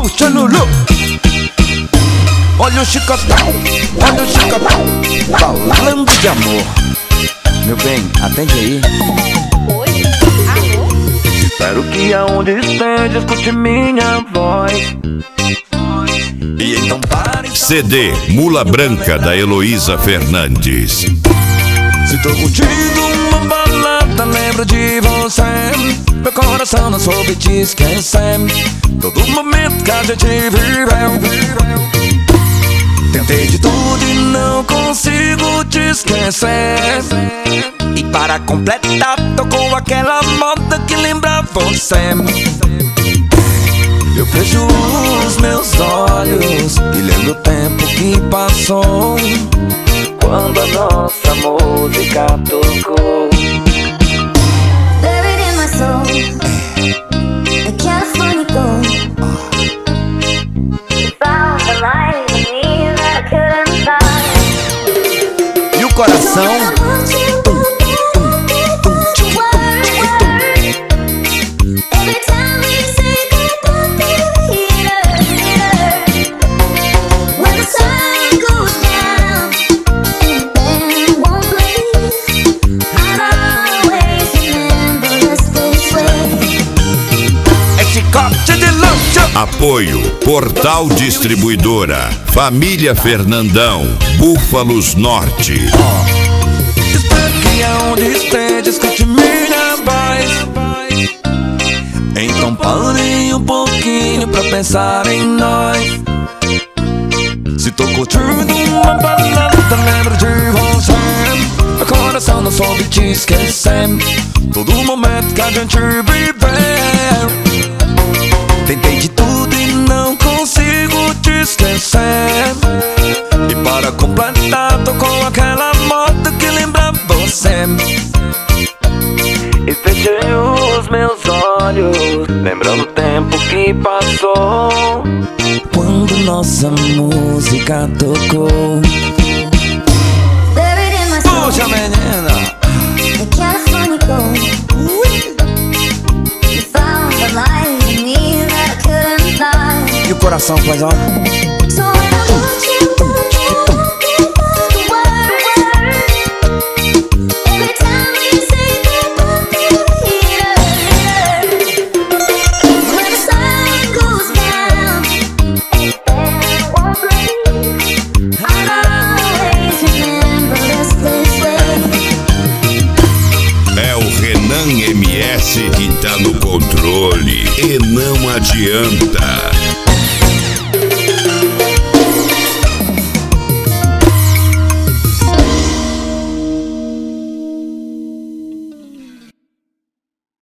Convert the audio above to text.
puxa Lulu. Olha o chicotão, olha o chicotão, falando de amor. Meu bem, atende aí. Oi, alô? Espero que aonde esteja escute minha voz. E então pare. CD Mula Branca, da Heloísa Fernandes. Se tô curtindo uma balada, lembro de você. Meu coração não soube te esquecer. Todo momento que a gente viveu. Tentei de tudo e não consigo te esquecer. E para completar, tocou aquela moda que lembra você. Eu fecho os meus olhos e lembro o tempo que passou quando a nossa música tocou. Buried in my soul, a California gold. Found the light in me that I couldn't find. E o coração? Every time we say goodbye, when the sun goes down and the band won't play, I'll always remember us this way. É chicote de lancha. Apoio Portal Distribuidora, Família Fernandão, Búfalos Norte. Espero que aonde esteja escute minha voz. Então pare um pouquinho pra pensar em nós. Se tô curtindo uma balada, lembro de você. Meu coração não soube te esquecer. Todo momento que a gente viveu. Tentei de tudo e não consigo te esquecer. E para completar, tocou aquela moda que lembra você. E fechei os meus olhos, lembrando o tempo que passou quando nossa música tocou. Buried in my soul, Puxa, menina. a California gold. You found the light in me that I couldn't find. E o coração faz ó. So when I want you, every time we say goodbye, when the sun goes down and the band won't play, I'll always remember us this way. É o Renan MS que tá no controle e não adianta.